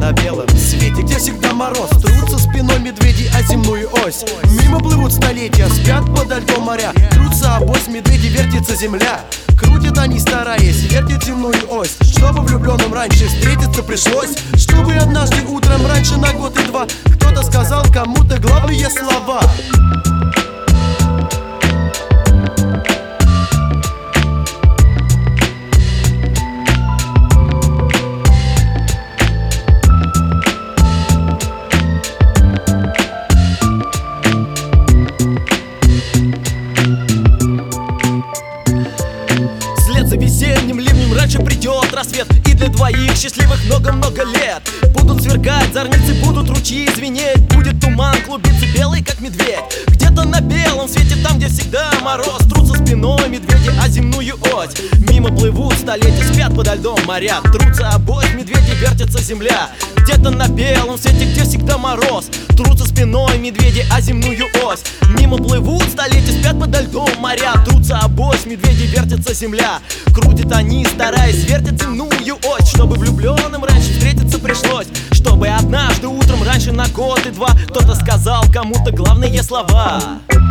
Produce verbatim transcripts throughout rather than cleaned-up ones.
на белом свете, где всегда мороз, трутся спиной медведи о земную ось. Мимо плывут столетия, спят подо льдом моря, трутся обось медведи, вертится земля. Крутят они, стараясь, вертят земную ось, чтобы влюбленным раньше встретиться пришлось. Чтобы однажды утром раньше на год и два кто-то сказал кому-то главные слова. За весенним ливнем раньше придет рассвет, и для двоих счастливых много-много лет. Будут сверкать зорницы, будут ручьи звенеть, будет туман клубиться белый, как медведь. Где-то на белом свете, там, где всегда мороз, трутся спиной медведи о земную ось. Мимо плывут столетия, спят подо льдом моря, трутся обось медведи, вертится земля. Где-то на белом свете, где всегда мороз, трутся спиной медведи о земную ось. Мимо плывут столетия, спят подо льдом моря, трутся обось медведи, вертится земля. Крутят они, стараясь, вертят земную ось, чтобы влюбленным раньше встретиться пришлось. Чтобы однажды утром раньше на год и два кто-то сказал кому-то главные слова.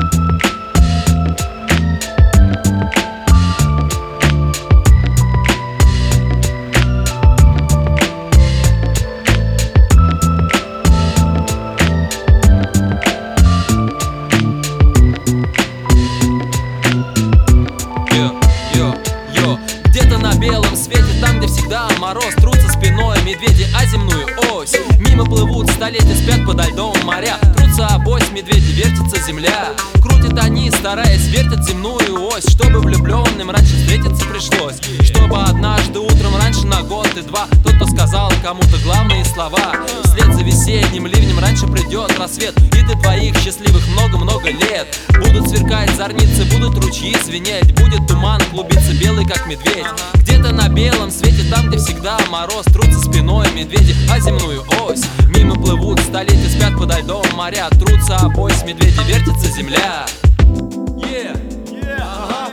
Где-то на белом свете, там, где всегда мороз, трутся спиной медведи о земную ось. Мимо плывут столетия, спят подо льдом моря, трутся обось медведи, вертится земля. Крутят они, стараясь, вертят земную ось, чтобы влюбленным раньше встретиться пришлось. Чтобы однажды утром раньше на год и два кто-то сказал кому-то главные слова. Вслед за весенним ливнем раньше придет рассвет, и для твоих счастливых много-много лет. Будут сверкать зорницы, будут ручьи звенеть, будет туман клубиться белый, как медведь. Где-то на белом свете, там, где всегда мороз, трутся спиной медведи о земную ось. Мимо плывут столетия, спят подо льдом моря, трутся обось медведи, вертится земля. Yeah, yeah, ага.